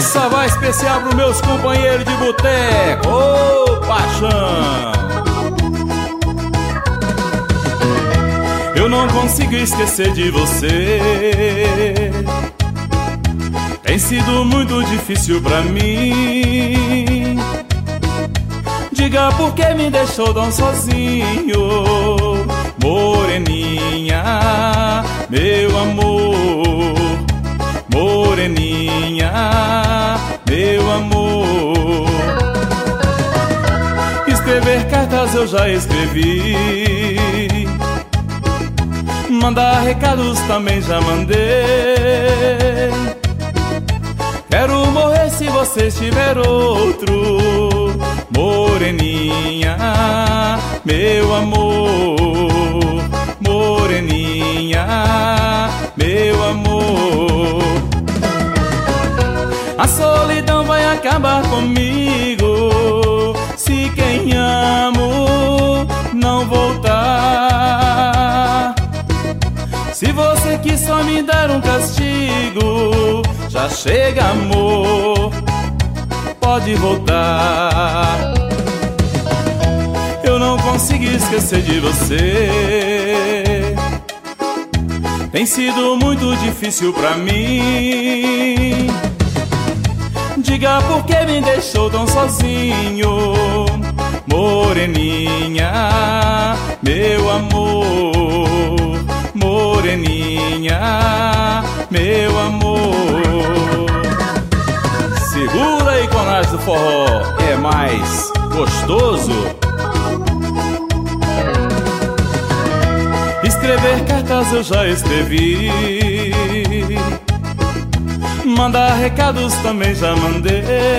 Essa vai especial pros meus companheiros de boteco. Ô, paixão! Eu não consigo esquecer de você. Tem sido muito difícil pra mim. Diga por que me deixou tão sozinho, moreninha, meu amor. Moreninha, meu amor. Escrever cartas eu já escrevi, mandar recados também já mandei. Quero morrer se você tiver outro, moreninha, meu amor. Moreninha, meu amor. A solidão vai acabar comigo se quem amo não voltar. Se você quis só me dar um castigo, já chega, amor, pode voltar. Eu não consigo esquecer de você. Tem sido muito difícil pra mim. Diga por que me deixou tão sozinho, moreninha, meu amor. Moreninha, meu amor. Segura aí, Conás do Forró, é mais gostoso. Escrever cartas eu já escrevi, mandar recados também já mandei.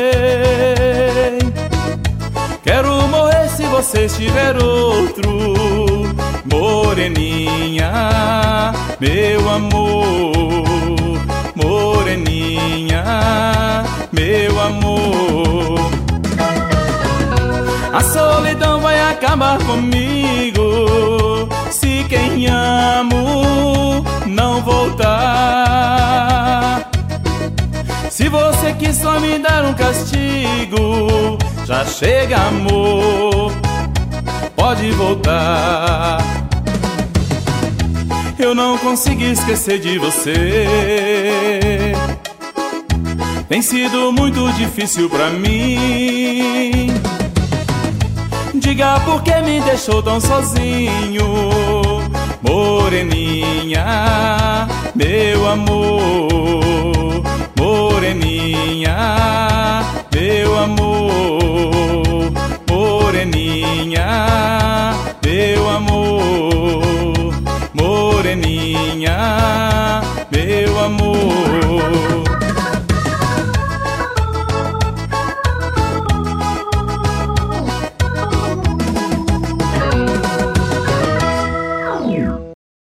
Quero morrer se você tiver outro, moreninha, meu amor. Moreninha, meu amor. A solidão vai acabar comigo se quem amo não voltar. Se você quis só me dar um castigo, já chega, amor, pode voltar. Eu não consegui esquecer de você. Tem sido muito difícil pra mim. Diga por que me deixou tão sozinho, moreninha, meu amor.